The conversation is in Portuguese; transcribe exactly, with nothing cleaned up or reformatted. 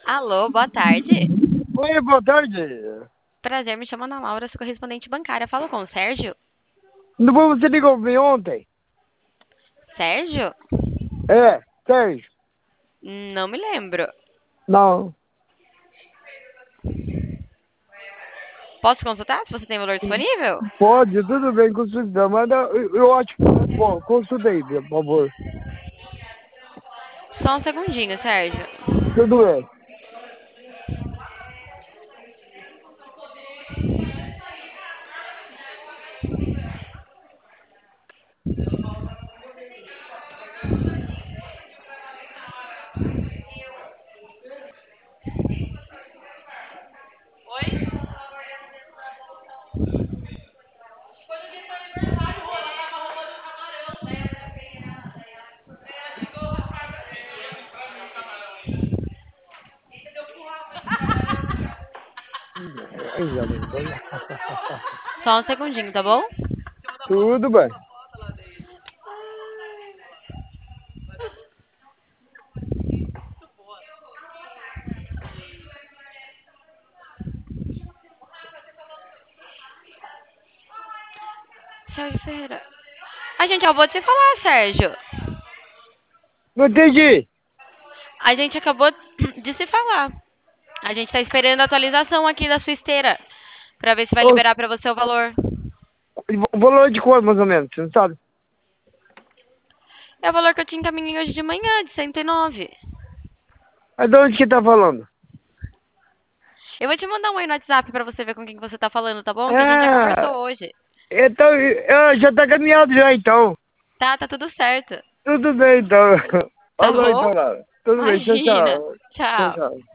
Alô, boa tarde. Oi, boa tarde. Prazer, me chamo Ana Laura, sou correspondente bancária. Falo com o Sérgio? Não foi você ligou pra mim ontem? Sérgio? É, Sérgio. Não me lembro. Não. Posso consultar se você tem valor disponível? Pode, tudo bem, consulta. Manda, eu, eu acho. Bom, consulta aí, por favor. Só um segundinho, Sérgio. Tudo bem. Aí, já lembrou, né? Só um segundinho, tá bom? Tudo bem. Sérgio Ferreira. A gente acabou de se falar, Sérgio. Não entendi. A gente acabou de se falar. A gente tá esperando a atualização aqui da sua esteira. Pra ver se vai Ô, liberar pra você o valor. o valor de quanto, mais ou menos? Você não sabe? É o valor que eu te encaminhei hoje de manhã, de cento e nove. Mas de onde que tá falando? Eu vou te mandar um oi no WhatsApp pra você ver com quem que você tá falando, tá bom? Que a gente já Ah, conversou hoje. então, ah, já tá caminhado já, então. Tá, tá tudo certo. Tudo bem, então. Tá Falou, bom? então, Laura. Tudo bem, tchau, Imagina. tchau. Tchau, Tchau. tchau.